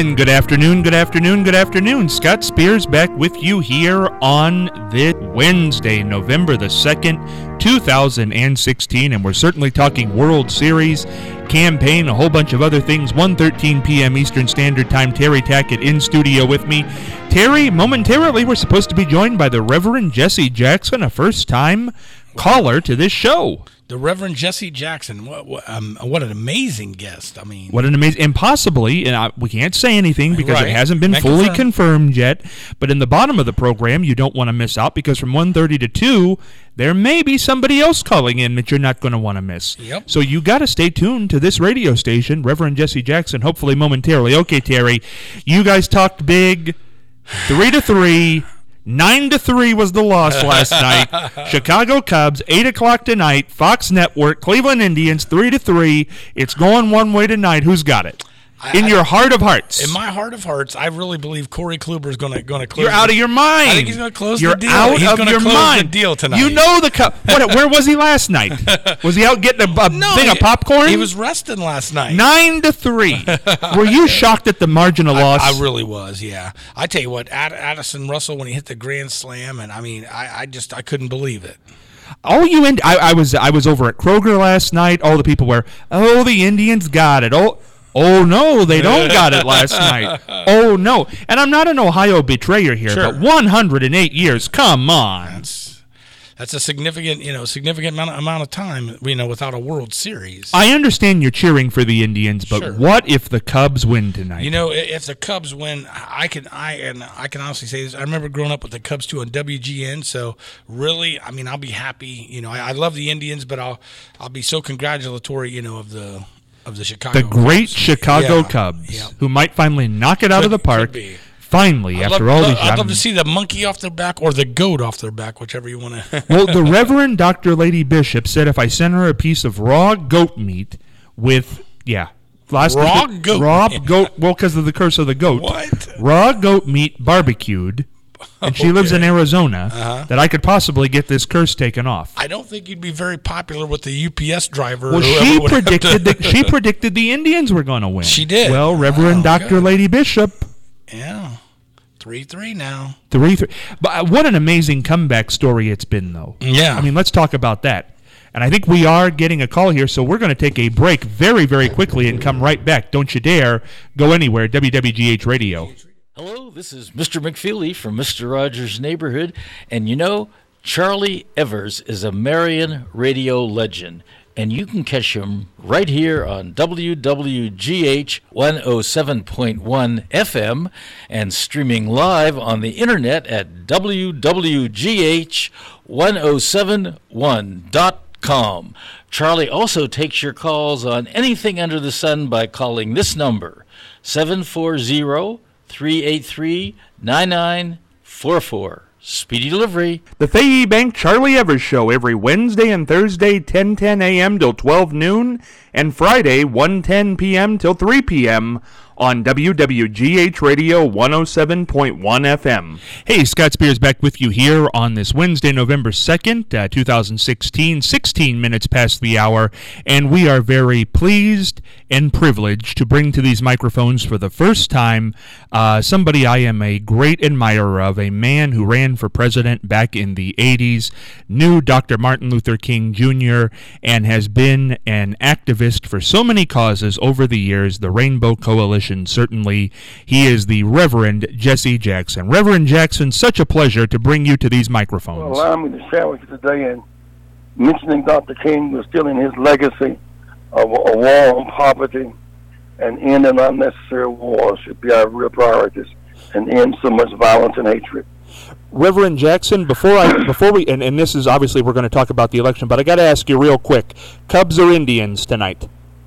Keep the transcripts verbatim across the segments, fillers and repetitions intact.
And good afternoon, good afternoon, good afternoon. Scott Spears back with you here on this Wednesday, November the second, two thousand sixteen, and we're certainly talking World Series, campaign, a whole bunch of other things. one thirteen p.m. Eastern Standard Time. Terry Tackett in studio with me. Terry, momentarily we're supposed to be joined by the Reverend Jesse Jackson, a first-time caller to this show. The Reverend Jesse Jackson, what what, um, what an amazing guest! I mean, what an amazing, impossibly, and I, we can't say anything because right. it hasn't been Can't fully confirm. confirmed yet. But in the bottom of the program, you don't want to miss out because from one thirty to two, there may be somebody else calling in that you're not going to want to miss. Yep. So you got to stay tuned to this radio station, Reverend Jesse Jackson. Hopefully, momentarily. Okay, Terry, you guys talked big, three to three. Nine to three was the loss last night. Chicago Cubs, eight o'clock tonight. Fox Network, Cleveland Indians, three to three. It's going one way tonight. Who's got it? In I, your heart of hearts. In my heart of hearts, I really believe Corey Kluber is going to going to close. You're out the, of your mind. I think he's going to close You're the deal. out he's of gonna your close mind. the deal tonight. You know the Cubs. What? Where was he last night? Was he out getting a, a no, thing he, of popcorn? He was resting last night. Nine to three. Were you shocked at the margin of loss? I, I really was. Yeah. I tell you what, Ad, Addison Russell when he hit the grand slam, and I mean, I, I just I couldn't believe it. Oh, you ind- I, I was I was over at Kroger last night. All the people were, oh, the Indians got it. Oh. Oh, no, they don't got it last night. Oh, no. And I'm not an Ohio betrayer here, sure. but one hundred eight years, come on. That's, that's a significant, you know, significant amount of, amount of time, you know, without a World Series. I understand you're cheering for the Indians, but sure. what if the Cubs win tonight? You know, if the Cubs win, I can I and I can honestly say this. I remember growing up with the Cubs too on W G N, so really, I mean, I'll be happy. You know, I, I love the Indians, but I'll I'll be so congratulatory, you know, of the Of the Chicago the great Cubs. Chicago yeah. Cubs, yeah. who might finally knock it out could, of the park. Finally, I'd after love, all love, these years. I'd love to see the monkey off their back or the goat off their back, whichever you want to. Well, the Reverend Doctor Lady Bishop said if I sent her a piece of raw goat meat with, yeah. Last raw the, goat Raw meat. goat, well, because of the curse of the goat. What? Raw goat meat barbecued. And she okay. lives in Arizona, uh-huh. that I could possibly get this curse taken off. I don't think you'd be very popular with the U P S driver. Well, she predicted that she predicted the Indians were going to win. She did. Well, Reverend oh, Doctor good. Lady Bishop. Yeah, three three now. Three three. But what an amazing comeback story it's been, though. Yeah. I mean, let's talk about that. And I think we are getting a call here, so we're going to take a break very, very quickly and come right back. Don't you dare go anywhere. W W G H Radio. Hello, this is Mister McFeely from Mister Rogers' Neighborhood, and you know, Charlie Evers is a Marion radio legend, and you can catch him right here on W W G H one oh seven point one F M and streaming live on the internet at W W G H one oh seven one dot com. Charlie also takes your calls on anything under the sun by calling this number, seven four zero, three eight three, nine nine four four. Speedy delivery. The Fayette Bank Charlie Evers Show every Wednesday and Thursday, ten ten a.m. till twelve noon, and Friday, one ten p.m. till three p.m. on W W G H Radio one oh seven point one F M. Hey, Scott Spears back with you here on this Wednesday, November second, uh, two thousand sixteen, sixteen minutes past the hour, and we are very pleased and privileged to bring to these microphones for the first time uh, somebody I am a great admirer of, a man who ran for president back in the eighties, knew Doctor Martin Luther King Junior, and has been an activist for so many causes over the years, the Rainbow Coalition. Certainly, he is the Reverend Jesse Jackson. Reverend Jackson, such a pleasure to bring you to these microphones. Well, allow me to share with you today, and mentioning Doctor King was still in his legacy of a war on poverty and ending unnecessary wars should be our real priorities, and end so much violence and hatred. Reverend Jackson, before I before we and, and this is obviously we're going to talk about the election, but I got to ask you real quick: Cubs or Indians tonight?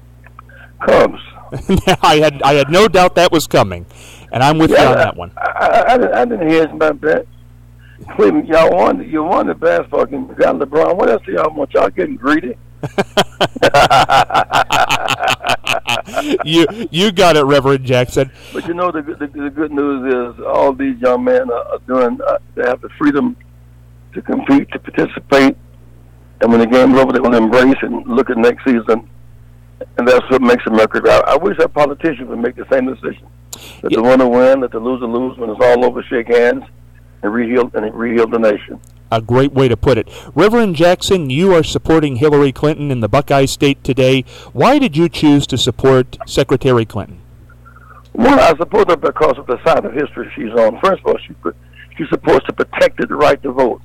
Cubs. I had I had no doubt that was coming, and I'm with yeah, you on I, that one. I, I, I, didn't, I didn't hear about that. Cleveland, y'all won. You won the best fucking. You got LeBron. What else do y'all want? Y'all getting greedy? you you got it, Reverend Jackson. But you know the the, the good news is all these young men are, are doing. Uh, they have the freedom to compete, to participate, and when the game's over, they're going to embrace and look at next season. And that's what makes America great. I wish our politicians would make the same decision. Let the winner win, let the loser lose. When it's all over, shake hands and reheal and reheal the nation. A great way to put it. Reverend Jackson, you are supporting Hillary Clinton in the Buckeye State today. Why did you choose to support Secretary Clinton? Well, I support her because of the side of history she's on. First of all, she she supports the protected right to vote.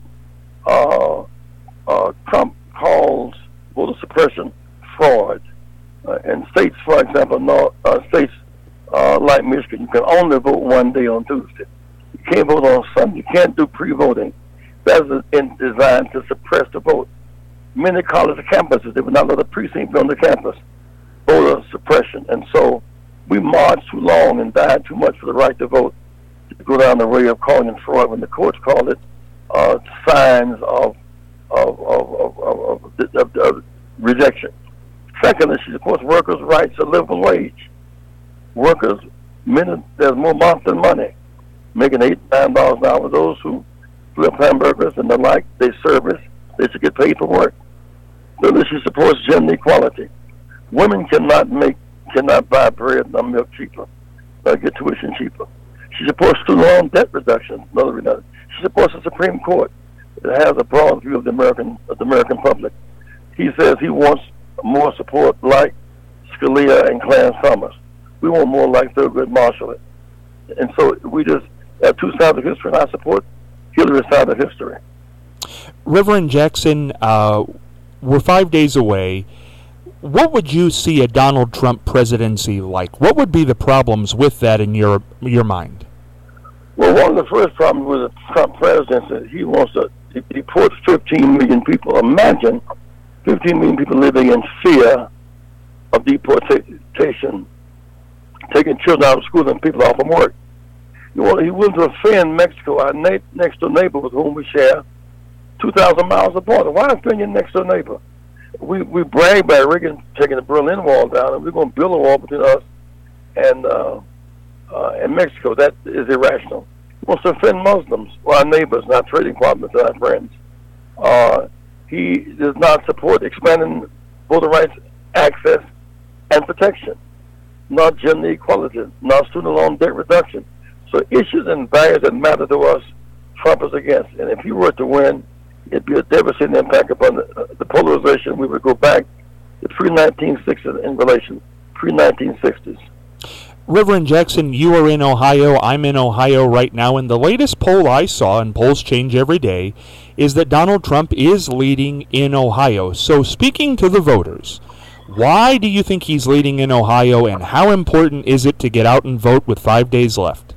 Uh, uh, Trump calls voter suppression fraud. Uh, in states, for example, no, uh, states uh, like Michigan, you can only vote one day on Tuesday. You can't vote on Sunday. You can't do pre-voting. That's in, designed to suppress the vote. Many college campuses, they would not let a precinct be on the campus. Voter suppression. And so we marched too long and died too much for the right to vote to go down the way of calling it fraud when the courts call it uh, signs of of of, of, of, of, of, of rejection. Secondly, she supports workers' rights to livable wage. Workers, many, there's more month than money, making eight, nine dollars an hour. Those who flip hamburgers and the like, they service, they should get paid for work. Thirdly, she supports gender equality. Women cannot make, cannot buy bread and milk cheaper, or get tuition cheaper. She supports student loan debt reduction. Another reduction. She supports the Supreme Court. It has a broad view of the American of the American public. He says he wants more support like Scalia and Clarence Thomas. We want more like Thurgood Marshall. And so we just have two sides of history, and I support Hillary's side of history. Reverend Jackson, uh, we're five days away. What would you see a Donald Trump presidency like? What would be the problems with that in your your mind? Well, one of the first problems with the Trump presidency, he wants to he deports fifteen million people. Imagine fifteen million people living in fear of deportation, taking children out of school and people off from work. You know, he wants to offend Mexico, our na- next door neighbor with whom we share two thousand miles of border. Why offend your next door neighbor? We we brag by Reagan taking the Berlin Wall down, and we're going to build a wall between us and uh, uh, and Mexico. That is irrational. He wants to offend Muslims, or our neighbors, not trading partners, and our friends. Uh, he does not support expanding voter rights, access, and protection, not gender equality, not student loan debt reduction. So issues and barriers that matter to us, Trump is against. And if he were to win, it'd be a devastating impact upon the, uh, the polarization. We would go back to pre nineteen sixties in relation, pre nineteen sixties. Reverend Jackson, you are in Ohio. I'm in Ohio right now, and the latest poll I saw, and polls change every day, is that Donald Trump is leading in Ohio. So speaking to the voters, why do you think he's leading in Ohio, and how important is it to get out and vote with five days left?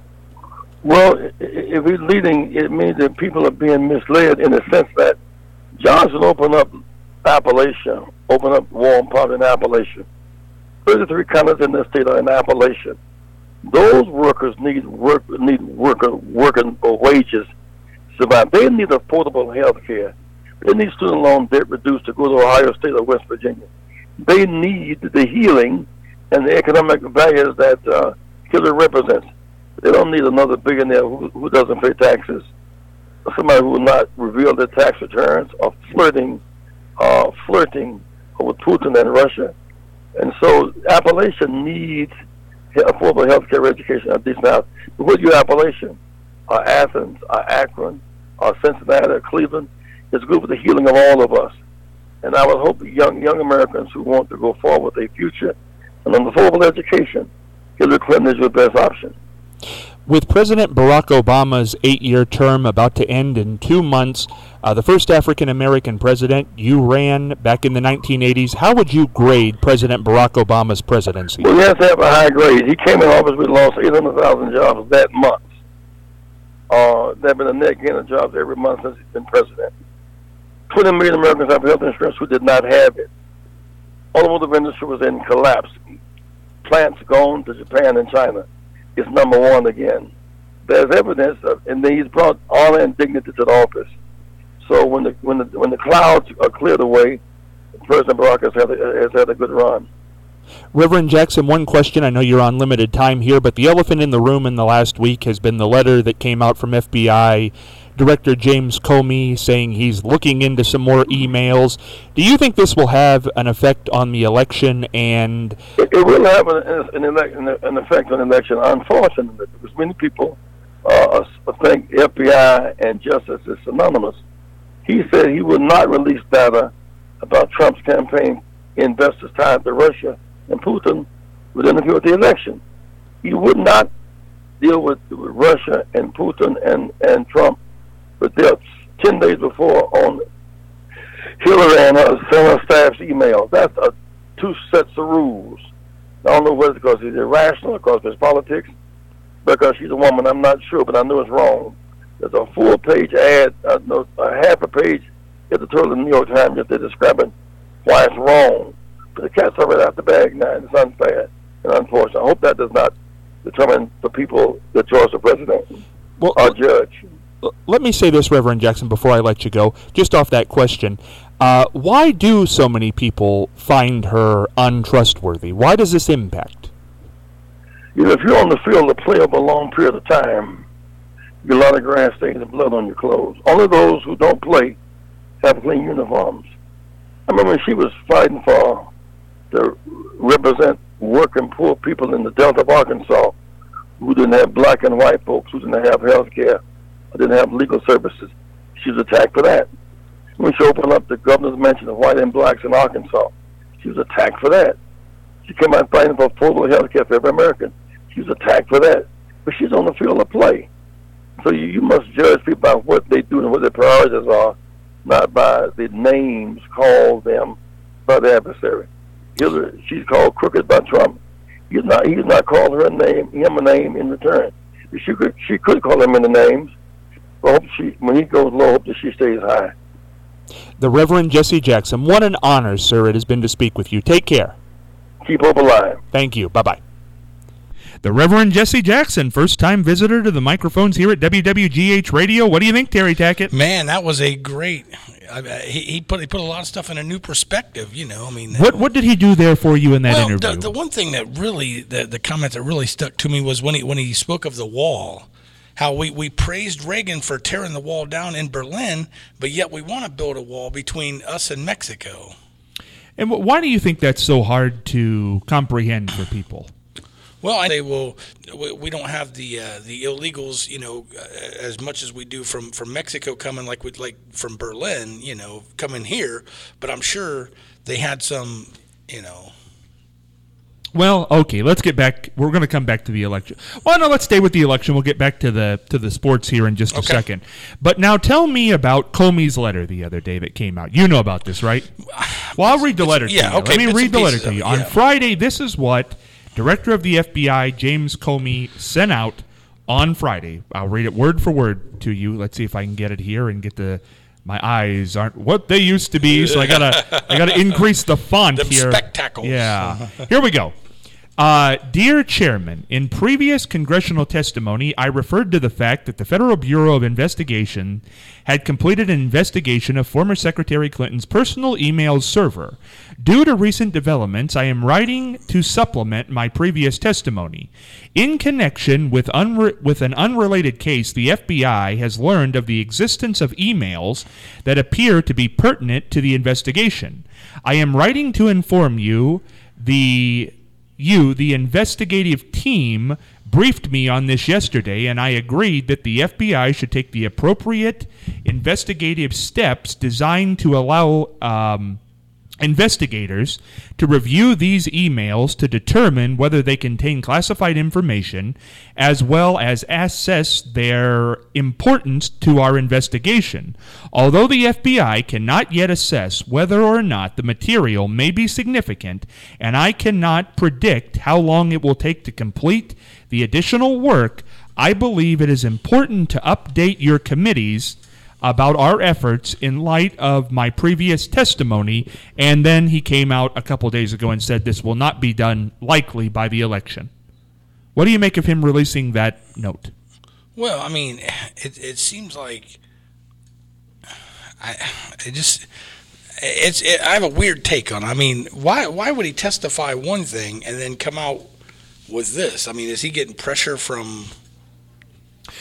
Well, if he's leading, it means that people are being misled in the sense that Johnson opened up Appalachia, opened up Warren Park in Appalachia. thirty-three counties in the state are in Appalachia. Those workers need work, need worker working wages to survive. They need affordable health care. They need student loan debt reduced to go to Ohio State or West Virginia. They need the healing and the economic values that uh, Hillary represents. They don't need another billionaire who, who doesn't pay taxes, somebody who will not reveal their tax returns, or flirting, uh, flirting with Putin and Russia. And so Appalachia needs affordable health care, education, and decent housing. With you, Appalachia, or Athens, or Akron, or Cincinnati, or Cleveland, is good for the healing of all of us. And I would hope young young Americans who want to go forward with a future and an affordable education, Hillary Clinton is your best option. With President Barack Obama's eight-year term about to end in two months, uh, the first African-American president, you ran back in the nineteen eighties. How would you grade President Barack Obama's presidency? Well, he has to have a high grade. He came in office, we lost eight hundred thousand jobs that month. Uh, there have been a net gain of jobs every month since he's been president. twenty million Americans have health insurance who did not have it. Automotive industry was in collapse. Plants gone to Japan and China. It's number one again. There's evidence, of, and then he's brought honor and dignity to the office. So when the when the when the clouds are cleared away, President Barack has had a, has had a good run. Reverend Jackson, one question. I know you're on limited time here, but the elephant in the room in the last week has been the letter that came out from F B I Director James Comey saying he's looking into some more emails. Do you think this will have an effect on the election? And it, it will have an, an, elect, an effect on the election, unfortunately, because many people uh, think F B I and justice is synonymous. He said he would not release data about Trump's campaign investors tied to Russia and Putin would interfere with the election. He would not deal with, with Russia and Putin and, and Trump with deaths ten days before on Hillary and her, her staff's email. That's a, two sets of rules. I don't know whether it's because he's irrational, because it's politics, because she's a woman. I'm not sure, but I know it's wrong. There's a full-page ad, uh, no, a half a page editorial in the New York Times just describing why it's wrong. But the cat's already out the bag now, and it's unfair and unfortunate. I hope that does not determine the people the choice of president well, or judge. Let me say this, Reverend Jackson, before I let you go, just off that question. Uh, why do so many people find her untrustworthy? Why does this impact? You know, if you're on the field to play over a long period of time, you get a lot of grass stains and blood on your clothes. Only those who don't play have clean uniforms. I remember she was fighting for to represent working poor people in the Delta of Arkansas who didn't have black and white folks, who didn't have health care, or didn't have legal services. She was attacked for that. When she opened up the governor's mansion of white and blacks in Arkansas, she was attacked for that. She came out fighting for affordable health care for every American. She was attacked for that. But she's on the field of play. So you, you must judge people by what they do and what their priorities are, not by the names called them by the adversary. Hillary, she's called crooked by Trump. He's not. He's not called her a name, him a name in return. She could. She could call him in the names. But hope she, when he goes low, hope that she stays high. The Reverend Jesse Jackson. What an honor, sir, it has been to speak with you. Take care. Keep hope alive. Thank you. Bye bye. The Reverend Jesse Jackson, first-time visitor to the microphones here at W W G H Radio. What do you think, Terry Tackett? Man, that was a great. I, he, he put he put a lot of stuff in a new perspective. You know, I mean, what what did he do there for you in that well, interview? The, the one thing that really the the comment that really stuck to me was when he when he spoke of the wall. How we, we praised Reagan for tearing the wall down in Berlin, but yet we want to build a wall between us and Mexico. And why do you think that's so hard to comprehend for people? Well, they will. We don't have the uh, the illegals, you know, as much as we do from, from Mexico coming, like with like from Berlin, you know, coming here. But I'm sure they had some, you know. Well, okay, let's get back. We're going to come back to the election. Well, no, let's stay with the election. We'll get back to the to the sports here in just a okay. second. But now tell me about Comey's letter the other day that came out. You know about this, right? Well, I'll read the letter to yeah, you. okay, Let me read the letter to you. It, On yeah. Friday, this is what Director of the F B I, James Comey, sent out on Friday. I'll read it word for word to you. Let's see if I can get it here and get the... My eyes aren't what they used to be, so I gotta I gotta increase the font Them here. spectacles. Yeah. Here we go. Uh, Dear Chairman, in previous congressional testimony, I referred to the fact that the Federal Bureau of Investigation had completed an investigation of former Secretary Clinton's personal email server. Due to recent developments, I am writing to supplement my previous testimony. In connection with, unre- with an unrelated case, the F B I has learned of the existence of emails that appear to be pertinent to the investigation. I am writing to inform you the... You, the investigative team, briefed me on this yesterday, and I agreed that the F B I should take the appropriate investigative steps designed to allow um, investigators to review these emails to determine whether they contain classified information, as well as assess their importance to our investigation. Although the F B I cannot yet assess whether or not the material may be significant, and I cannot predict how long it will take to complete the additional work, I believe it is important to update your committees about our efforts in light of my previous testimony. And then he came out a couple days ago and said this will not be done likely by the election. What do you make of him releasing that note? Well, I mean, it it seems like I it just it's it, I have a weird take on it. I mean, why why would he testify one thing and then come out with this? I mean, is he getting pressure from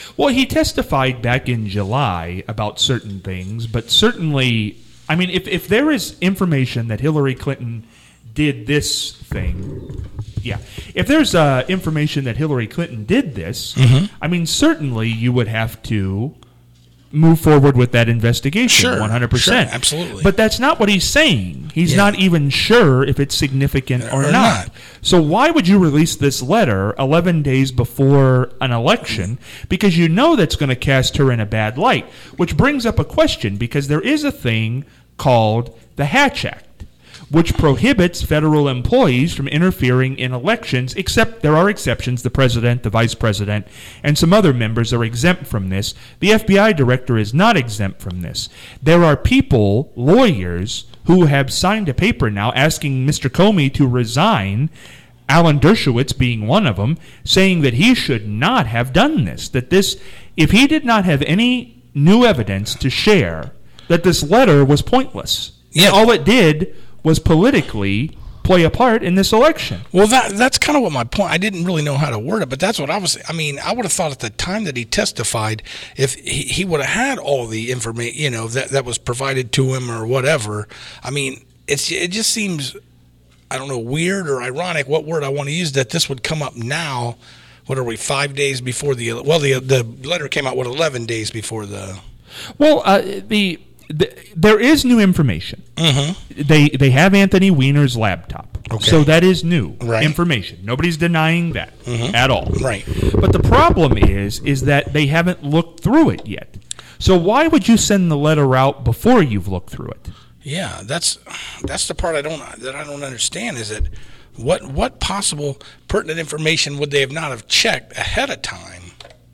Well, he testified back in July about certain things, but certainly, I mean, if, if there is information that Hillary Clinton did this thing, yeah, if there's uh, information that Hillary Clinton did this, mm-hmm. I mean, certainly you would have to move forward with that investigation, sure, one hundred percent. Sure, absolutely. But that's not what he's saying. He's yeah. not even sure if it's significant or, or not. not. So why would you release this letter eleven days before an election? Because you know that's going to cast her in a bad light, which brings up a question, because there is a thing called the Hatch Act, which prohibits federal employees from interfering in elections, except there are exceptions. The president, the vice president, and some other members are exempt from this. The F B I director is not exempt from this. There are people, lawyers, who have signed a paper now asking Mister Comey to resign, Alan Dershowitz being one of them, saying that he should not have done this, that this, if he did not have any new evidence to share, that this letter was pointless. Yeah. And all it did was politically play a part in this election. Well, that that's kind of what my point. I didn't really know how to word it, but that's what I was. I mean, I would have thought at the time that he testified, if he, he would have had all the information, you know, that that was provided to him or whatever. I mean, it's it just seems, I don't know, weird or ironic. What word I want to use, that this would come up now. What are we? Five days before the well, the the letter came out. What, eleven days before the? Well, uh, the. The, there is new information. Mm-hmm. They they have Anthony Weiner's laptop. Okay. So that is new right. information. Nobody's denying that mm-hmm. at all. Right. But the problem is is that they haven't looked through it yet. So why would you send the letter out before you've looked through it? Yeah, that's that's the part I don't that I don't understand, is that what what possible pertinent information would they have not have checked ahead of time?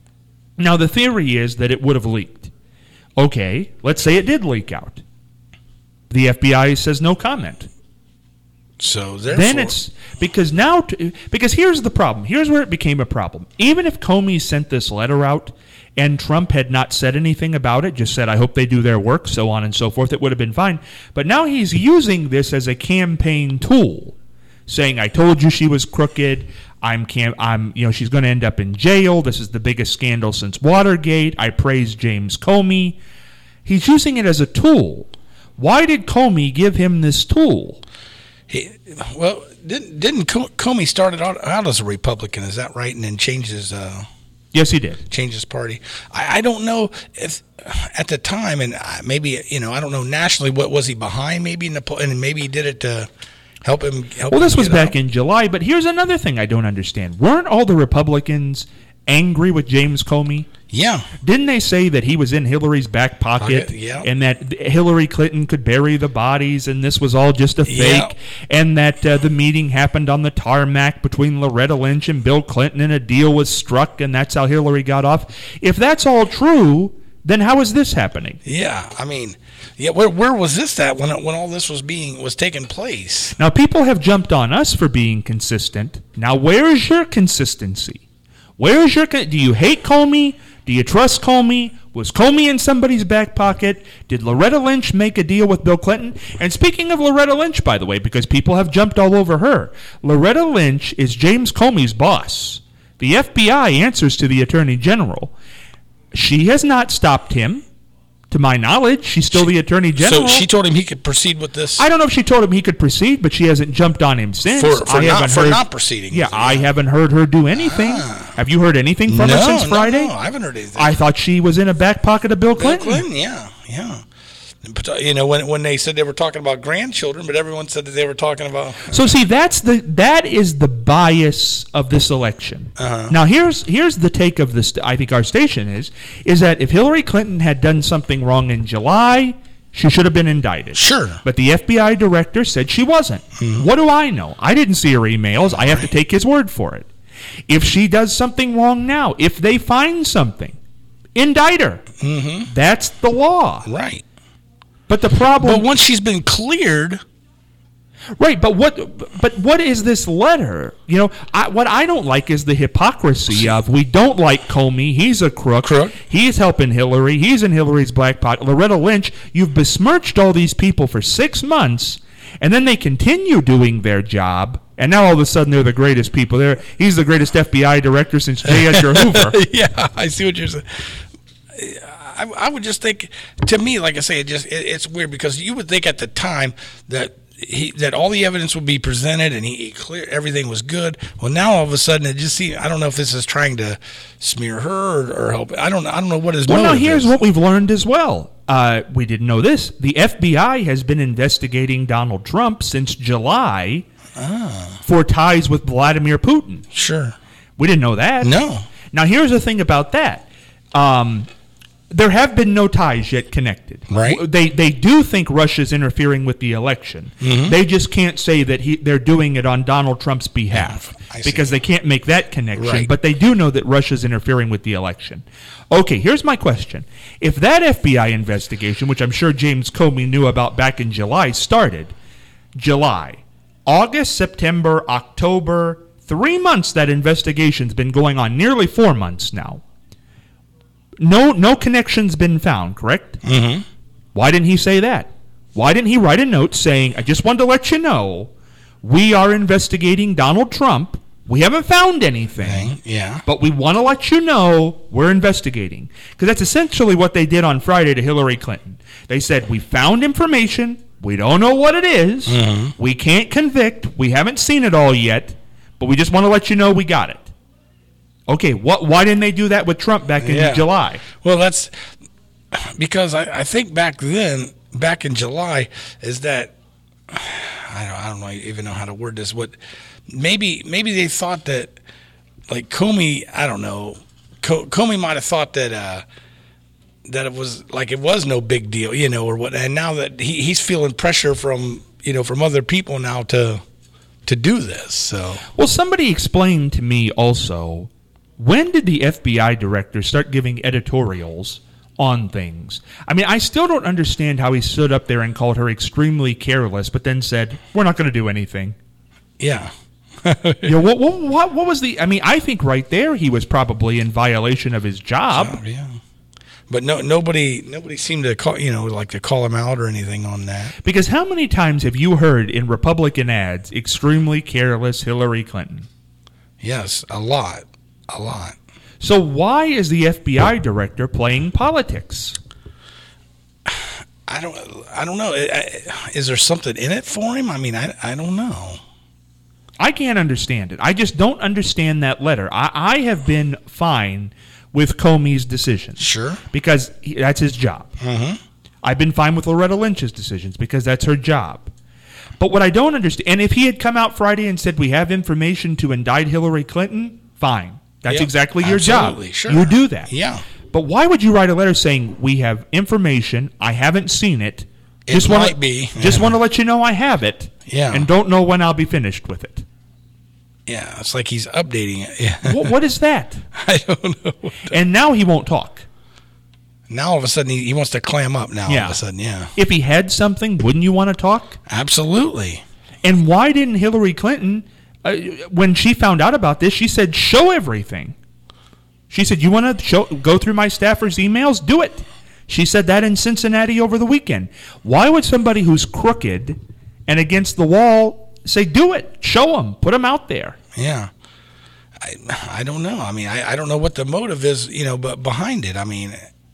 Now the theory is that it would have leaked. Okay, let's say it did leak out. The F B I says no comment. So therefore, then it's because now t- because here's the problem. Here's where it became a problem. Even if Comey sent this letter out and Trump had not said anything about it, just said, I hope they do their work, so on and so forth, it would have been fine. But now he's using this as a campaign tool, saying, I told you she was crooked. I'm, cam- I'm, you know, she's going to end up in jail. This is the biggest scandal since Watergate. I praise James Comey. He's using it as a tool. Why did Comey give him this tool? He, well, didn't didn't Comey started out, out as a Republican? Is that right? And then changed his. Uh, yes, he did. Changed his party. I, I don't know if at the time, and maybe you know, I don't know nationally. What was he behind? Maybe in the and maybe he did it to. Help him. Help well, this him was back out. in July, but here's another thing I don't understand. Weren't all the Republicans angry with James Comey? Yeah. Didn't they say that he was in Hillary's back pocket, pocket yeah. and that Hillary Clinton could bury the bodies, and this was all just a fake, yeah. and that uh, the meeting happened on the tarmac between Loretta Lynch and Bill Clinton, and a deal was struck, and that's how Hillary got off? If that's all true, then how is this happening? Yeah, I mean... Yeah, where where was this at when when all this was being was taking place? Now people have jumped on us for being consistent. Now where's your consistency? Where's your do you hate Comey? Do you trust Comey? Was Comey in somebody's back pocket? Did Loretta Lynch make a deal with Bill Clinton? And speaking of Loretta Lynch, by the way, because people have jumped all over her, Loretta Lynch is James Comey's boss. The F B I answers to the Attorney General. She has not stopped him. To my knowledge, she's still she, the Attorney General. So she told him he could proceed with this? I don't know if she told him he could proceed, but she hasn't jumped on him since. For, for, I not, haven't for heard, not proceeding. Yeah, I haven't heard her do anything. Ah. Have you heard anything from no, her since Friday? No, I haven't heard anything. I thought she was in a back pocket of Bill Clinton. Bill Clinton, yeah, yeah. But, you know, when when they said they were talking about grandchildren, but everyone said that they were talking about. So see, that's the that is the bias of this election. Uh-huh. Now here's here's the take of this. I think our station is is that if Hillary Clinton had done something wrong in July, she should have been indicted. Sure. But the F B I director said she wasn't. Mm-hmm. What do I know? I didn't see her emails. I have to take his word for it. If she does something wrong now, if they find something, indict her. Mm-hmm. That's the law. Right. But the problem... But once she's been cleared... Right, but what But what is this letter? You know, I, what I don't like is the hypocrisy of, we don't like Comey, he's a crook, crook. He's helping Hillary, he's in Hillary's black pocket. Loretta Lynch, you've besmirched all these people for six months, And then they continue doing their job, and now all of a sudden they're the greatest people. They're, he's the greatest F B I director since J. Edgar Hoover. Yeah, I see what you're saying. I, I would just think, to me, like I say, it just it, it's weird because you would think at the time that he that all the evidence would be presented and he, he clear everything was good. Well, now all of a sudden it just seems, I don't know if this is trying to smear her or, or help. I don't I don't know what his well, motive now here's is. what we've learned as well. Uh, we didn't know this. The F B I has been investigating Donald Trump since July ah. for ties with Vladimir Putin. Sure. We didn't know that. No. Now, here's the thing about that. Um, there have been no ties yet connected. Right. They they do think Russia's interfering with the election. Mm-hmm. They just can't say that he they're doing it on Donald Trump's behalf yeah, because they can't make that connection. Right. But they do know that Russia's interfering with the election. Okay, here's my question. If that F B I investigation, which I'm sure James Comey knew about back in July, started July, August, September, October, three months that investigation's been going on, nearly four months now. No no connection's been found, correct? Mm-hmm. Why didn't he say that? Why didn't he write a note saying, I just wanted to let you know, we are investigating Donald Trump. We haven't found anything, yeah, but we want to let you know we're investigating. Because that's essentially what they did on Friday to Hillary Clinton. They said, we found information. We don't know what it is. Mm-hmm. We can't convict. We haven't seen it all yet, but we just want to let you know we got it. Okay, what? Why didn't they do that with Trump back in yeah. July? Well, that's because I, I think back then, back in July, is that I don't, I don't know, even know how to word this. What maybe maybe they thought that, like Comey, I don't know, Comey might have thought that uh, that it was like it was no big deal, you know, or what. And now that he, he's feeling pressure from you know from other people now to to do this. So well, somebody explained to me also. When did the F B I director start giving editorials on things? I mean, I still don't understand how he stood up there and called her extremely careless, but then said, we're not going to do anything. Yeah. you know, what, what, what, what was the... I mean, I think right there he was probably in violation of his job. job yeah. But no, nobody nobody seemed to call, you know, like to call him out or anything on that. Because how many times have you heard in Republican ads, extremely careless Hillary Clinton? Yes, a lot. A lot. So why is the F B I director playing politics? I don't. I don't know. Is there something in it for him? I mean, I. I don't know. I can't understand it. I just don't understand that letter. I, I have been fine with Comey's decisions. Sure. Because he, that's his job. Mm-hmm. I've been fine with Loretta Lynch's decisions because that's her job. But what I don't understand, and if he had come out Friday and said we have information to indict Hillary Clinton, fine. That's yep, exactly your absolutely, job. Sure. You do that. Yeah. But why would you write a letter saying we have information, I haven't seen it, it just might wanna, be. just want to let you know I have it, yeah, and don't know when I'll be finished with it. Yeah, it's like he's updating it. Yeah. what, what is that? I don't know. And now he won't talk. Now all of a sudden he, he wants to clam up now yeah. all of a sudden, yeah. If he had something, wouldn't you want to talk? Absolutely. And why didn't Hillary Clinton, uh, when she found out about this, she said, show everything. She said, you want to show, go through my staffer's emails? Do it. She said that in Cincinnati over the weekend. Why would somebody who's crooked and against the wall say, do it, show them, put them out there? Yeah. I, I don't know. I mean, I, I don't know what the motive is, you know, but behind it. I mean,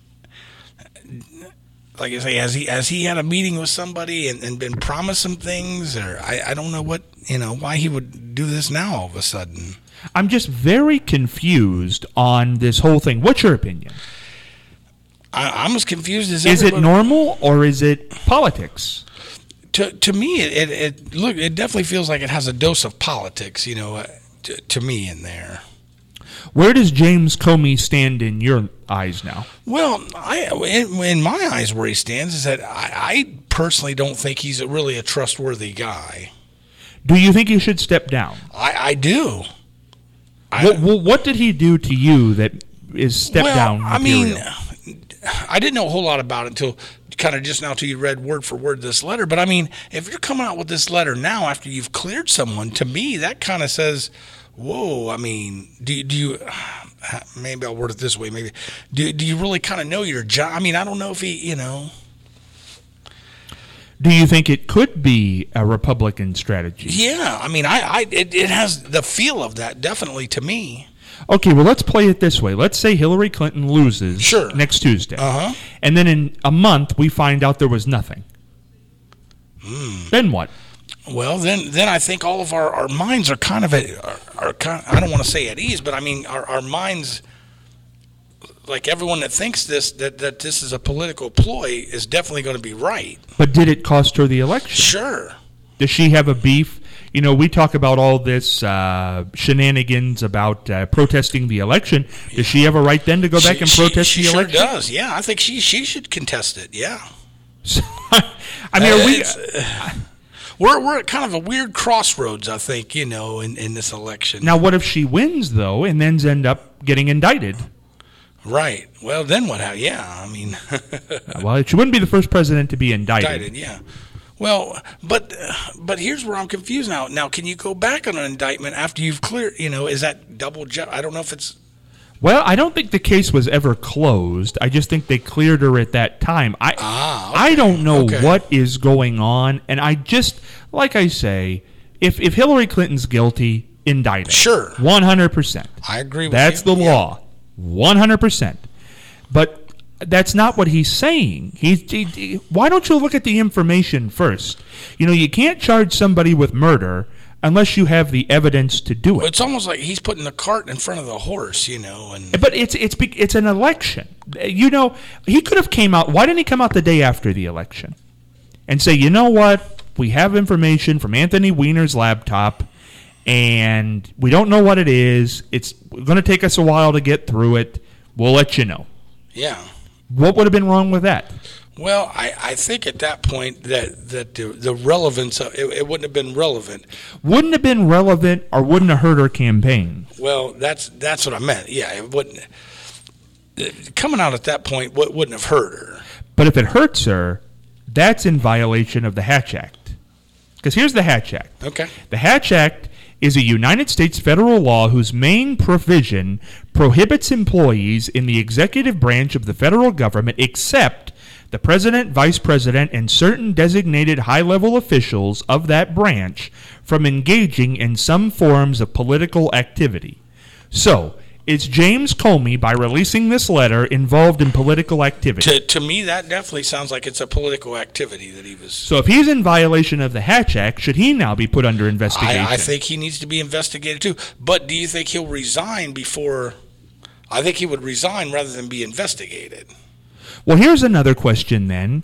like I say, has he has he had a meeting with somebody and, and been promised some things, or I, I don't know what, you know, why he would do this now all of a sudden. I'm just very confused on this whole thing. What's your opinion? I, I'm as confused as is everybody. It normal or is it politics? To to me, it, it it look it definitely feels like it has a dose of politics, you know, uh, to, to me in there. Where does James Comey stand in your eyes now? Well, I in, in my eyes, where he stands is that I, I personally don't think he's a, really a trustworthy guy. Do you think he should step down? I, I do. What, what, what did he do to you that is step well, down material? I mean, I didn't know a whole lot about it until kind of just now till you read word for word this letter. But I mean, if you're coming out with this letter now after you've cleared someone, to me that kind of says, whoa, I mean, do, do you, maybe I'll word it this way, maybe, do, do you really kind of know your job? I mean, I don't know if he, you know. Do you think it could be a Republican strategy? Yeah, I mean, I, I it, it has the feel of that, definitely, to me. Okay, well, let's play it this way. Let's say Hillary Clinton loses Sure. next Tuesday. Uh-huh. And then in a month, we find out there was nothing. Mm. Then what? Well, then then I think all of our, our minds are kind of at, are, are kind I don't want to say at ease, but I mean, our, our minds, like everyone that thinks this, that, that this is a political ploy is definitely going to be right. But did it cost her the election? Sure. Does she have a beef? You know, we talk about all this uh, shenanigans about uh, protesting the election. Does she have a right then to go back she, and protest she, the she election? She sure does. Yeah, I think she she should contest it. Yeah. So, I mean, are we? Uh, we're we're at kind of a weird crossroads, I think. You know, in, in this election. Now, what if she wins though, and then end up getting indicted? Right. Well, then what? Have, yeah. I mean. Well, she wouldn't be the first president to be indicted. Indicted. Yeah. Well, but but here's where I'm confused now. Now, can you go back on an indictment after you've cleared? You know, is that double je- I don't know if it's. Well, I don't think the case was ever closed. I just think they cleared her at that time. I ah, okay. I don't know okay. what is going on, and I just like I say, if if Hillary Clinton's guilty, indict her. Sure, one hundred percent. I agree with That's you. the yeah. law, one hundred percent. But that's not what he's saying. He's, he, he, why don't you look at the information first? You know, you can't charge somebody with murder unless you have the evidence to do it. Well, it's almost like he's putting the cart in front of the horse, you know. And but it's it's it's an election. You know, he could have came out. Why didn't he come out the day after the election and say, you know what? We have information from Anthony Weiner's laptop, and we don't know what it is. It's going to take us a while to get through it. We'll let you know. Yeah. What would have been wrong with that? Well, I, I think at that point that, that the, the relevance of it, it wouldn't have been relevant. Wouldn't have been relevant or wouldn't have hurt her campaign. Well, that's that's what I meant. Yeah, it wouldn't. Coming out at that point wouldn't have hurt her. But if it hurts her, that's in violation of the Hatch Act. Because here's the Hatch Act. Okay. The Hatch Act is a United States federal law whose main provision prohibits employees in the executive branch of the federal government except the president, vice president, and certain designated high-level officials of that branch from engaging in some forms of political activity. So, is James Comey, by releasing this letter, involved in political activity? To, to me, that definitely sounds like it's a political activity that he was. So if he's in violation of the Hatch Act, should he now be put under investigation? I, I think he needs to be investigated too. But do you think he'll resign before? I think he would resign rather than be investigated. Well, here's another question then.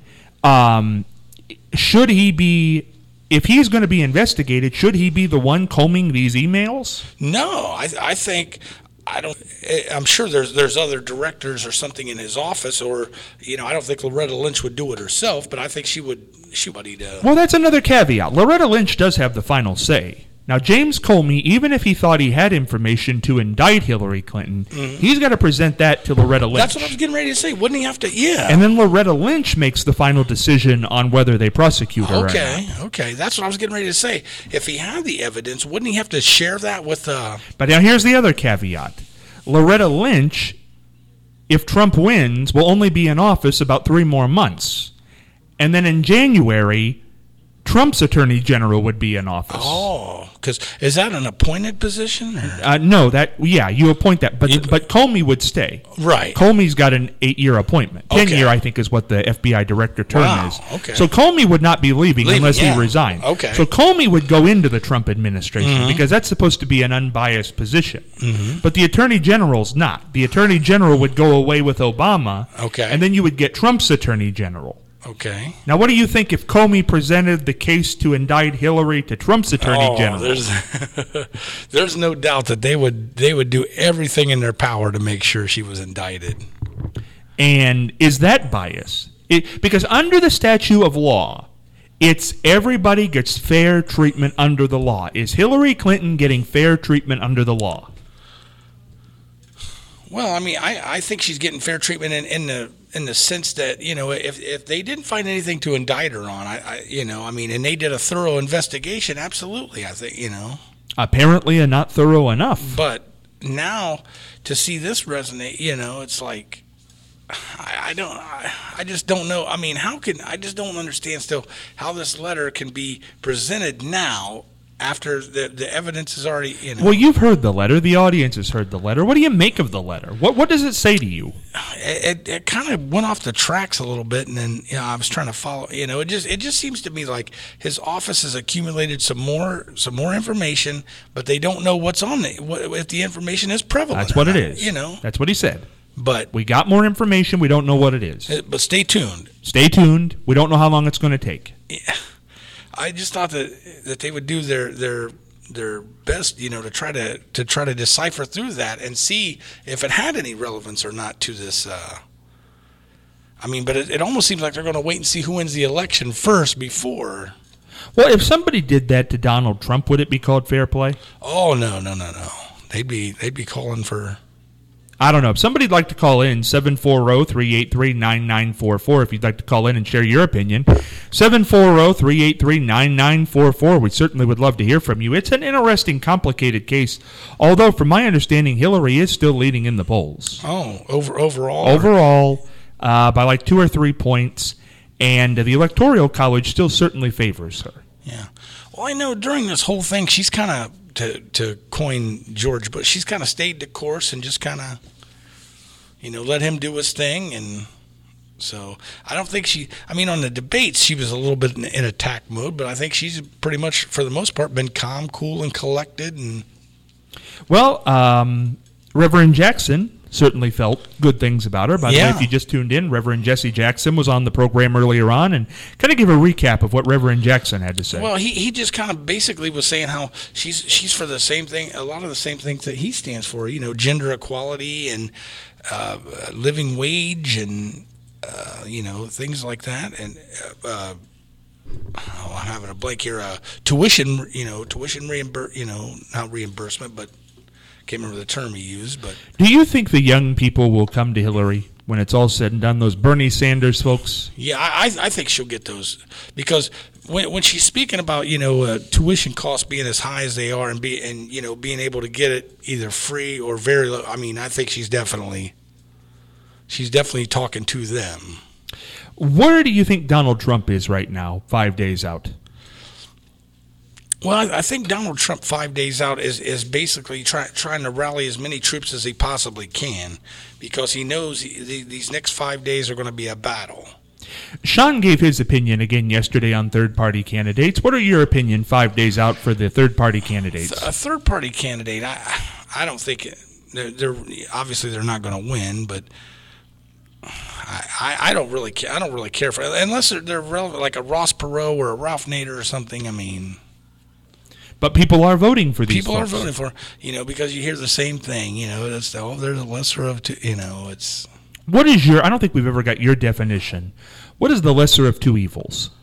Um, should he be, if he's going to be investigated, should he be the one combing these emails? No, I, I think. I don't. I'm sure there's there's other directors or something in his office, or you know, I don't think Loretta Lynch would do it herself, but I think she would. She would. Uh, well, that's another caveat. Loretta Lynch does have the final say. Now, James Comey, even if he thought he had information to indict Hillary Clinton, mm-hmm. he's got to present that to Loretta Lynch. That's what I was getting ready to say. Wouldn't he have to? Yeah. And then Loretta Lynch makes the final decision on whether they prosecute her. Okay, or not. okay. That's what I was getting ready to say. If he had the evidence, wouldn't he have to share that with? Uh... But now here's the other caveat. Loretta Lynch, if Trump wins, will only be in office about three more months. And then in January, Trump's attorney general would be in office. Oh, because is that an appointed position? Or? Uh, no, that yeah, you appoint that, but You- but Comey would stay. Right. Comey's got an eight-year appointment. Okay. Ten-year, I think, is what the F B I director term Wow, is. okay. So Comey would not be leaving, Leaving, unless yeah. he resigned. Okay. So Comey would go into the Trump administration Mm-hmm. because that's supposed to be an unbiased position. Mm-hmm. But the attorney general's not. The attorney general would go away with Obama. Okay. And then you would get Trump's attorney general. Okay. Now, what do you think if Comey presented the case to indict Hillary to Trump's attorney Oh, general? there's there's no doubt that they would they would do everything in their power to make sure she was indicted. And is that bias? It, because under the statute of law, it's everybody gets fair treatment under the law. Is Hillary Clinton getting fair treatment under the law? Well, I mean, I, I think she's getting fair treatment in, in the in the sense that, you know, if if they didn't find anything to indict her on, I, I you know, I mean, and they did a thorough investigation, absolutely, I think, you know. Apparently, not thorough enough. But now to see this resonate, you know, it's like, I, I don't. I, I just don't know. I mean, how can I just don't understand still how this letter can be presented now after the the evidence is already, you know. Well, you've heard the letter. The audience has heard the letter. What do you make of the letter? What What does it say to you? It, it, it kind of went off the tracks a little bit, and then you know, I was trying to follow. You know, it just it just seems to me like his office has accumulated some more some more information, but they don't know what's on it. What, if the information is prevalent. That's what or it not, is. You know, that's what he said. But we got more information. We don't know what it is. But stay tuned. Stay tuned. We don't know how long it's going to take. Yeah. I just thought that that they would do their their their best, you know, to try to to try to decipher through that and see if it had any relevance or not to this. Uh, I mean, but it, it almost seems like they're going to wait and see who wins the election first before. Well, if somebody did that to Donald Trump, would it be called fair play? Oh no, no, no, no. They'd be they'd be calling for. I don't know. If somebody'd like to call in, seven four zero, three eight three, nine nine four four, if you'd like to call in and share your opinion, seven four zero, three eight three, nine nine four four. We certainly would love to hear from you. It's an interesting, complicated case, although from my understanding, Hillary is still leading in the polls. Oh, over overall? Overall, uh, by like two or three points, and the Electoral College still certainly favors her. Yeah. Well, I know during this whole thing, she's kind of, to to coin George Bush, she's kind of stayed the course and just kind of, you know, let him do his thing. And so I don't think she, I mean, on the debates, she was a little bit in, in attack mode, but I think she's pretty much, for the most part, been calm, cool, and collected. And Well, um, Reverend Jackson certainly felt good things about her. By the Yeah. way, if you just tuned in, Reverend Jesse Jackson was on the program earlier on, and kind of give a recap of what Reverend Jackson had to say. Well, he, he just kind of basically was saying how she's she's for the same thing, a lot of the same things that he stands for, you know, gender equality and uh, living wage and, uh, you know, things like that. And, uh, oh, I'm having a blank here, uh, tuition, you know, tuition reimbur, you know, not reimbursement, but can't remember the term he used. But do you think the young people will come to Hillary when it's all said and done, those Bernie Sanders folks? Yeah, I, I think she'll get those, because when when she's speaking about, you know, uh, tuition costs being as high as they are and be and you know being able to get it either free or very low, I mean, I think she's definitely she's definitely talking to them. Where do you think Donald Trump is right now, five days out? Well, I, I think Donald Trump five days out is is basically try, trying to rally as many troops as he possibly can, because he knows he, the, these next five days are going to be a battle. Sean gave his opinion again yesterday on third-party candidates. What are your opinion five days out for the third-party candidates? A third-party candidate, I I don't think they're, they're obviously they're not going to win, but I, I, I don't really care. I don't really care for unless they're, they're relevant, like a Ross Perot or a Ralph Nader or something. I mean. But people are voting for these People folks. are voting for, you know, because you hear the same thing, you know, it's, oh, there's a lesser of two, you know, it's. What is your, I don't think we've ever got your definition. What is the lesser of two evils?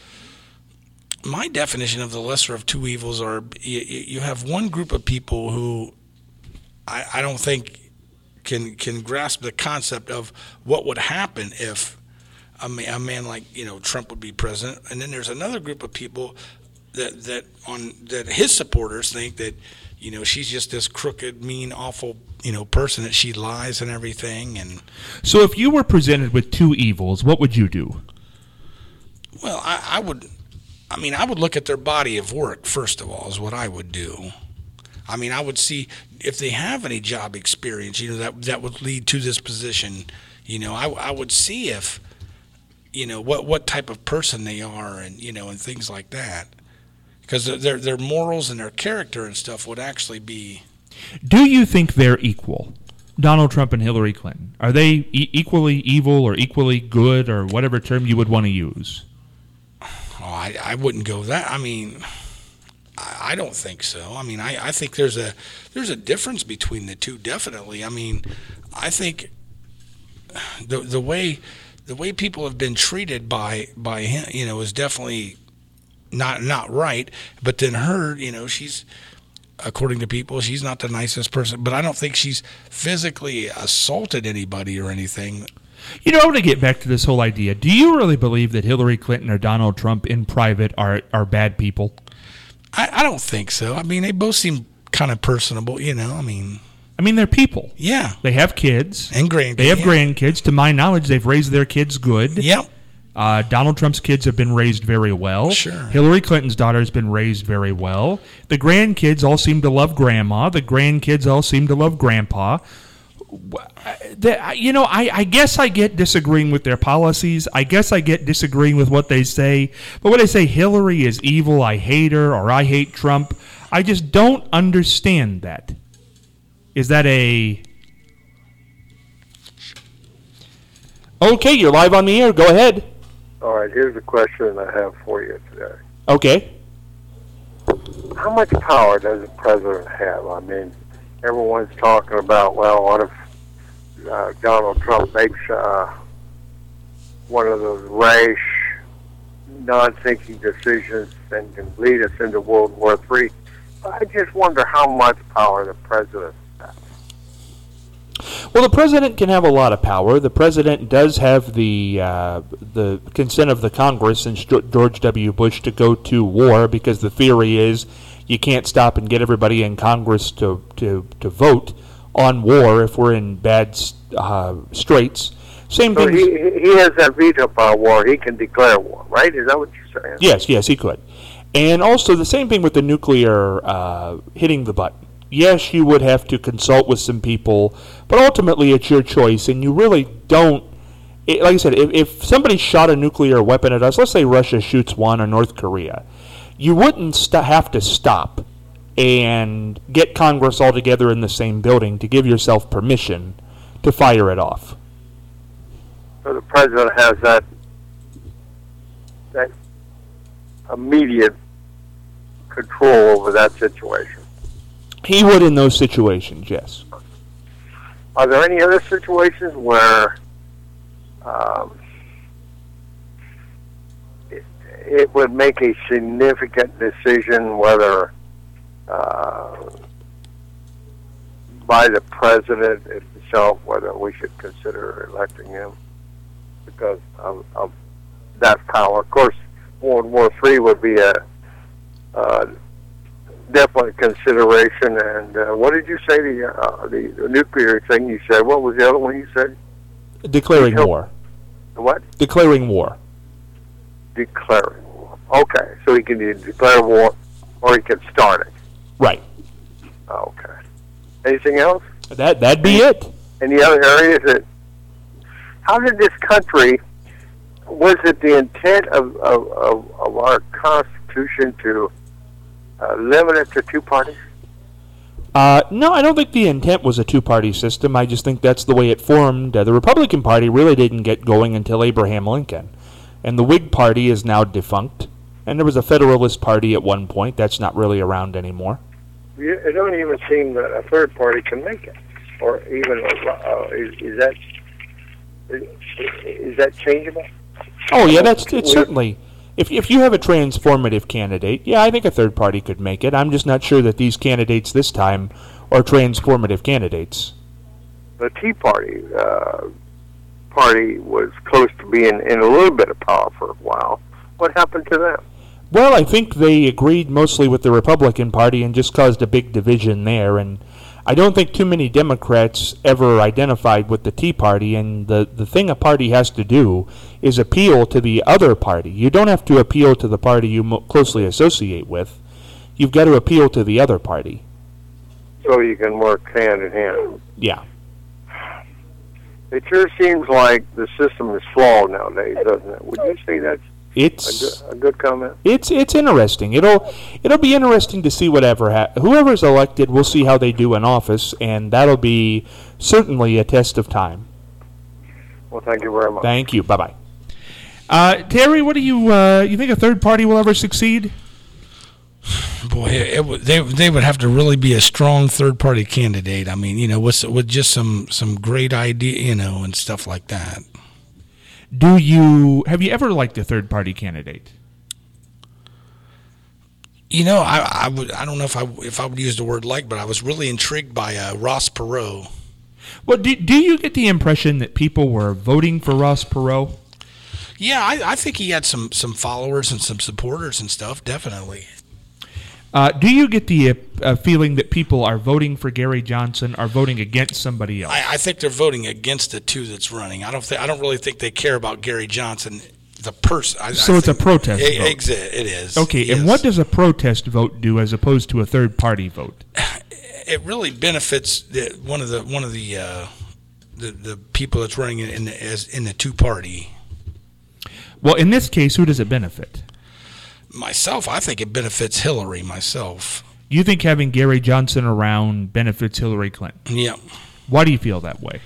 My definition of the lesser of two evils are, you, you have one group of people who I, I don't think can can grasp the concept of what would happen if a man, a man like, you know, Trump would be president. And then there's another group of people that that on that his supporters think that, you know, she's just this crooked, mean, awful, you know, person, that she lies and everything. And so if you were presented with two evils, what would you do? Well, I, I would, I mean, I would look at their body of work, first of all, is what I would do. I mean, I would see if they have any job experience, you know, that that would lead to this position. You know, I, I would see if, you know, what, what type of person they are, and, you know, and things like that. Because their their morals and their character and stuff would actually be. Do you think they're equal? Donald Trump and Hillary Clinton, are they e- equally evil or equally good, or whatever term you would want to use? Oh, I I wouldn't go that. I mean, I, I don't think so. I mean, I, I think there's a there's a difference between the two. Definitely. I mean, I think the the way the way people have been treated by by him, you know, is definitely not not right. But then her, you know, she's, according to people, she's not the nicest person. But I don't think she's physically assaulted anybody or anything. You know, I want to get back to this whole idea. Do you really believe that Hillary Clinton or Donald Trump in private are are bad people? I, I don't think so. I mean, they both seem kind of personable, you know. I mean, I mean, they're people. Yeah. They have kids. And grandkids. They have yeah. grandkids. To my knowledge, they've raised their kids good. Yep. Uh, Donald Trump's kids have been raised very well. Sure. Hillary Clinton's daughter has been raised very well. The grandkids all seem to love grandma. The grandkids all seem to love grandpa. The, you know, I, I guess I get disagreeing with their policies. I guess I get disagreeing with what they say. But when they say Hillary is evil, I hate her, or I hate Trump, I just don't understand that. Is that a... Okay, you're live on the air. Go ahead. All right, here's a question I have for you today. Okay. How much power does the president have? I mean, everyone's talking about, well, what if uh, Donald Trump makes uh, one of those rash, non-thinking decisions and can lead us into World War Three? I just wonder how much power the president has. Well, the president can have a lot of power. The president does have the uh, the consent of the Congress since George W. Bush to go to war, because the theory is you can't stop and get everybody in Congress to, to, to vote on war if we're in bad uh, straits. Same so thing. He, he has that veto power war. He can declare war, right? Is that what you're saying? Yes, yes, he could. And also the same thing with the nuclear uh, hitting the button. Yes, you would have to consult with some people, but ultimately it's your choice, and you really don't. It, like I said, if, if somebody shot a nuclear weapon at us, let's say Russia shoots one or North Korea, you wouldn't st- have to stop and get Congress all together in the same building to give yourself permission to fire it off. So the president has that that immediate control over that situation. He would in those situations, yes. Are there any other situations where um, it, it would make a significant decision whether uh, by the president itself whether we should consider electing him because of, of that power? Of course, World War Three would be a uh, definite consideration. And uh, what did you say, the, uh, the the nuclear thing you said? What was the other one you said? Declaring war. What? Declaring war. Declaring war. Okay, so he can either declare war or he can start it. Right. Okay. Anything else? That, that'd be it. Any other areas that... How did this country... Was it the intent of, of, of, of our Constitution to uh, limit it to two parties? Uh, no, I don't think the intent was a two-party system. I just think that's the way it formed. Uh, the Republican Party really didn't get going until Abraham Lincoln. And the Whig Party is now defunct. And there was a Federalist Party at one point. That's not really around anymore. It don't even seem that a third party can make it. Or even, uh, is, is that is, is that changeable? Oh, yeah, that's it's certainly... If if you have a transformative candidate, yeah, I think a third party could make it. I'm just not sure that these candidates this time are transformative candidates. The Tea Party uh, party was close to being in a little bit of power for a while. What happened to them? Well, I think they agreed mostly with the Republican Party and just caused a big division there. And I don't think too many Democrats ever identified with the Tea Party. And the, the thing a party has to do is appeal to the other party. You don't have to appeal to the party you mo- closely associate with. You've got to appeal to the other party. So you can work hand in hand. Yeah. It sure seems like the system is flawed nowadays, doesn't it? Would you say that's It's a good, a good comment? It's it's interesting. It'll it'll be interesting to see whatever ha- whoever's elected. We'll see how they do in office, and that'll be certainly a test of time. Well, thank you very much. Thank you. Bye bye. Uh, Terry, what do you uh, you think a third party will ever succeed? Boy, it, it would, they they would have to really be a strong third party candidate. I mean, you know, with with just some some great idea, you know, and stuff like that. Do you have you ever liked a third party candidate? You know, I, I would I don't know if I if I would use the word like, but I was really intrigued by uh, Ross Perot. Well, do do you get the impression that people were voting for Ross Perot? Yeah, I, I think he had some some followers and some supporters and stuff. Definitely. Uh, do you get the uh, uh, feeling that people are voting for Gary Johnson, are voting against somebody else? I, I think they're voting against the two that's running. I don't think I don't really think they care about Gary Johnson, the person. I, so I it's a think, protest it, vote. It, it is. Okay, yes. and what does a protest vote do as opposed to a third party vote? It really benefits the, one of the one of the uh, the, the people that's running in the, as in the two party. Well, in this case, who does it benefit? Myself, I think it benefits Hillary. Myself. You think having Gary Johnson around benefits Hillary Clinton? Yeah. Why do you feel that way?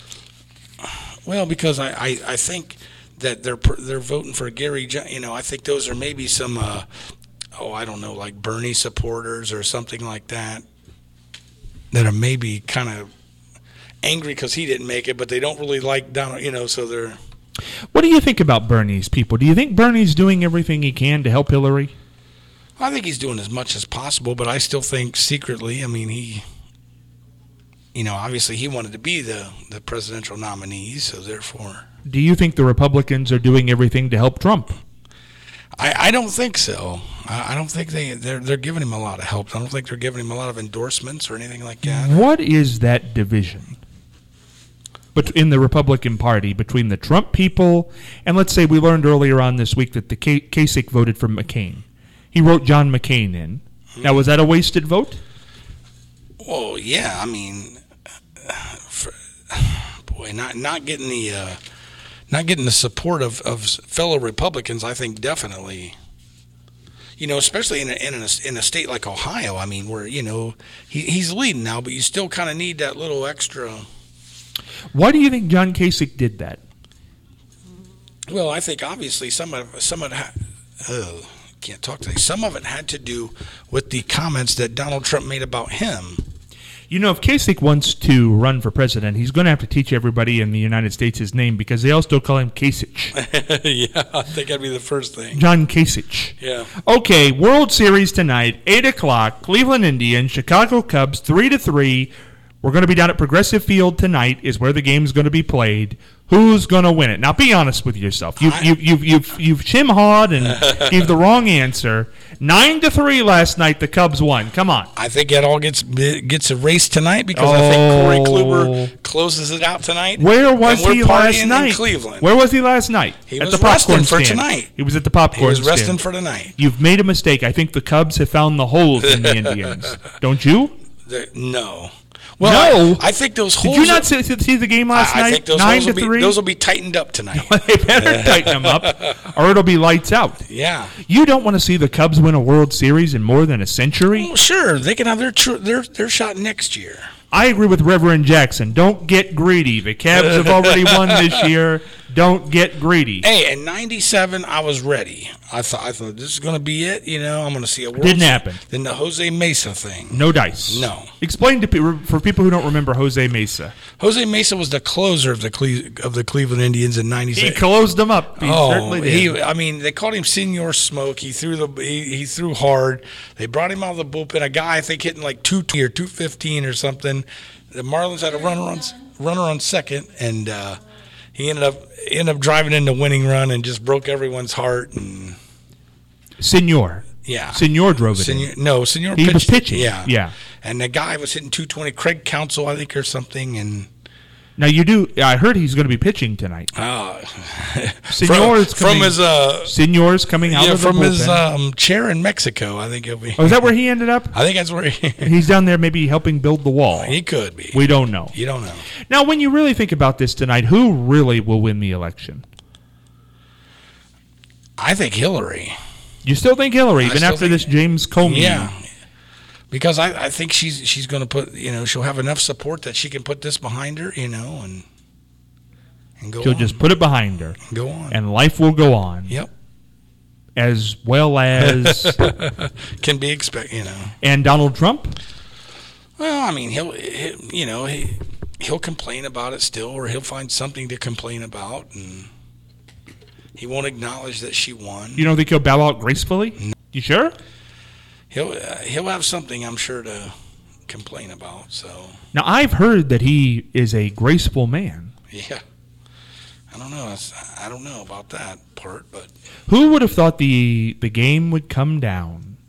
Well, because I, I, I think that they're they're voting for Gary Johnson. You know, I think those are maybe some, uh, oh, I don't know, like Bernie supporters or something like that, that are maybe kind of angry because he didn't make it, but they don't really like Donald, you know, so they're... What do you think about Bernie's people? Do you think Bernie's doing everything he can to help Hillary? I think he's doing as much as possible, but I still think secretly, I mean, he, you know, obviously he wanted to be the, the presidential nominee, so therefore... Do you think the Republicans are doing everything to help Trump? I, I don't think so. I, I don't think they, they're, they're giving him a lot of help. I don't think they're giving him a lot of endorsements or anything like that. What is that division? But in the Republican Party, between the Trump people, and let's say we learned earlier on this week that the K- Kasich voted for McCain. He wrote John McCain in. Now, was that a wasted vote? Well, yeah. I mean, for, boy, not not getting the uh, not getting the support of, of fellow Republicans, I think definitely. You know, especially in a, in a in a state like Ohio. I mean, where you know he, he's leading now, but you still kind of need that little extra. Why do you think John Kasich did that? Well, I think obviously some of some of it ha- oh, can't talk today. Some of it had to do with the comments that Donald Trump made about him. You know, if Kasich wants to run for president, he's going to have to teach everybody in the United States his name because they all still call him Kasich. Yeah, I think that'd be the first thing. John Kasich. Yeah. Okay, World Series tonight, eight o'clock, Cleveland Indians, Chicago Cubs, three to three. We're going to be down at Progressive Field tonight is where the game's going to be played. Who's going to win it? Now, be honest with yourself. You've, you've, you've, you've, you've chim-hawed and gave the wrong answer. Nine to three last night, the Cubs won. Come on. I think it all gets gets erased tonight because oh. I think Corey Kluber closes it out tonight. Where was he last night? In Cleveland. Where was he last night? He at was the popcorn resting for stand. tonight. He was at the popcorn He was stand. resting for tonight. You've made a mistake. I think the Cubs have found the holes in the Indians. Don't you? The, no. Well, no. I, I think those holes. Did you not see, see the game last I, night? I think those Nine holes to will be, three. Those will be tightened up tonight. They better tighten them up, or it'll be lights out. Yeah. You don't want to see the Cubs win a World Series in more than a century? Well, sure, they can have their tr- their their shot next year. I agree with Reverend Jackson. Don't get greedy. The Cavs have already won this year. Don't get greedy. Hey, in ninety-seven, I was ready. I thought I thought this is going to be it. You know, I'm going to see a World Didn't Series. happen. Then the Jose Mesa thing. No dice. No. Explain to people for people who don't remember Jose Mesa. Jose Mesa was the closer of the Cle- of the Cleveland Indians in ninety-seven. He closed them up. He oh, certainly did. he. I mean, they called him Senor Smoke. He threw the he, he threw hard. They brought him out of the bullpen. A guy I think hitting like two twenty or two fifteen or something. The Marlins had a runner on runner on second, and uh, he ended up ended up driving in the winning run and just broke everyone's heart. And Senor. Yeah, Senor drove it. Senor, in. No, Senor. He pitched, was pitching. Yeah, yeah. And the guy was hitting two twenty. Craig Counsell, I think, or something, and. Now you do. I heard he's going to be pitching tonight. Uh, Senor's from, coming, from his uh, Senor's coming out yeah, of the from bullpen. his um, chair in Mexico. I think he'll be. Oh, is that where he ended up? I think that's where he. He's down there, maybe helping build the wall. He could be. We don't know. You don't know. Now, when you really think about this tonight, who really will win the election? I think Hillary. You still think Hillary, I even still after think, this James Comey? Yeah. Because I, I think she's she's going to put, you know, she'll have enough support that she can put this behind her, you know, and and go She'll on. just put it behind her. And go on. And life will go on. Yep. As well as... can be expected, you know. And Donald Trump? Well, I mean, he'll, he, you know, he, he'll complain about it still, or he'll find something to complain about, and he won't acknowledge that she won. You don't think he'll bow out gracefully? No. You sure? He'll uh, he'll have something, I'm sure, to complain about. So now I've heard that he is a graceful man. Yeah, I don't know. I don't know about that part, but who would have thought the the game would come down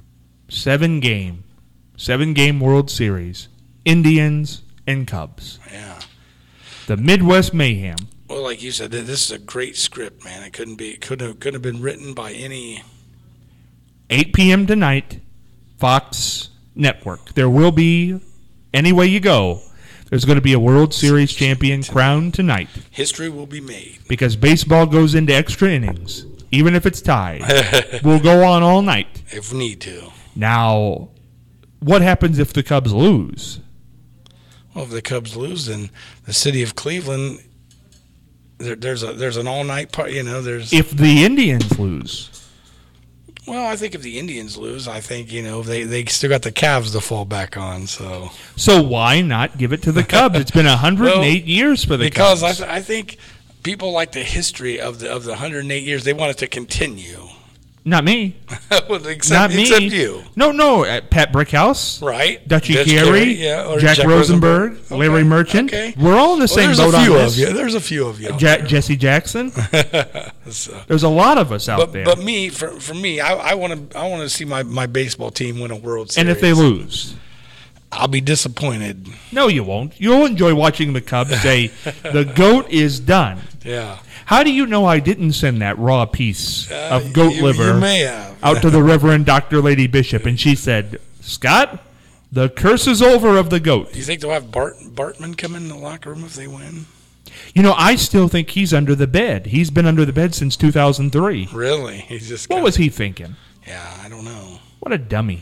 seven game, seven game World Series, Indians and Cubs. Yeah. The Midwest Mayhem. Well, like you said, this is a great script, man. It couldn't be, couldn't have, couldn't have been written by any. eight p.m. tonight, Fox Network. There will be, any way you go, there's going to be a World Series champion crowned tonight. History will be made. Because baseball goes into extra innings, even if it's tied. We'll go on all night. If we need to. Now, what happens if the Cubs lose? Well, if the Cubs lose, then the city of Cleveland, there, there's a there's an all night part. You know, there's. If the Indians lose, well, I think if the Indians lose, I think you know they, they still got the Cavs to fall back on. So. So why not give it to the Cubs? It's been one hundred eight well, years for the because Cubs. Because I, th- I think people like the history of the of the one hundred eight years. They want it to continue. Not me. well, except, Not me. Except you. No, no. Uh, Pat Brickhouse. Right. Dutchie Dutch Carey. Carey, yeah, or Jack, Jack Rosenberg. Rosenberg okay. Larry Merchant. Okay. We're all in the well, same boat on this. There's a few of you. There's a few of you. Ja- Jesse Jackson. so, There's a lot of us out but, there. But me, for, for me, I want to I want to see my, my baseball team win a World Series. And if they lose? I'll be disappointed. No, you won't. You'll enjoy watching the Cubs say, the GOAT is done. Yeah. How do you know I didn't send that raw piece uh, of goat you, liver you may have. out to the Reverend Doctor Lady Bishop? And she said, Scott, the curse is over of the GOAT. Do you think they'll have Bart, Bartman come in the locker room if they win? You know, I still think he's under the bed. He's been under the bed since two thousand three. Really? He's just. What kinda, was he thinking? Yeah, I don't know. What a dummy.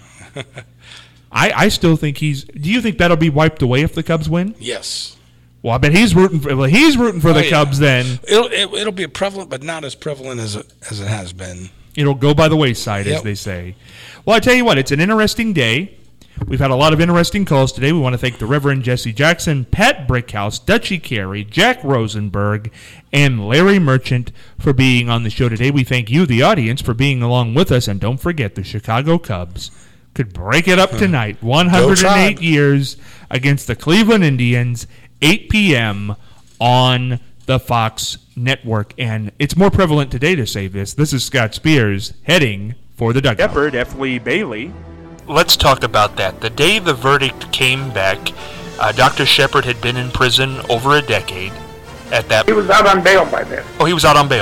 I, I still think he's. Do you think that'll be wiped away if the Cubs win? Yes. Well, I bet he's rooting for. Well, he's rooting for oh, the yeah. Cubs. Then it'll it, it'll be prevalent, but not as prevalent as it, as it has been. It'll go by the wayside, yep. as they say. Well, I tell you what, it's an interesting day. We've had a lot of interesting calls today. We want to thank the Reverend Jesse Jackson, Pat Brickhouse, Dutchie Carey, Jack Rosenberg, and Larry Merchant for being on the show today. We thank you, the audience, for being along with us. And don't forget, the Chicago Cubs could break it up tonight. one hundred eight years against the Cleveland Indians, eight p.m. on the Fox Network. And it's more prevalent today to say this. This is Scott Spears heading for the dugout. Shepard F. Lee Bailey. Let's talk about that. The day the verdict came back, uh, Doctor Shepard had been in prison over a decade. At that, he was out on bail by then. Oh, he was out on bail.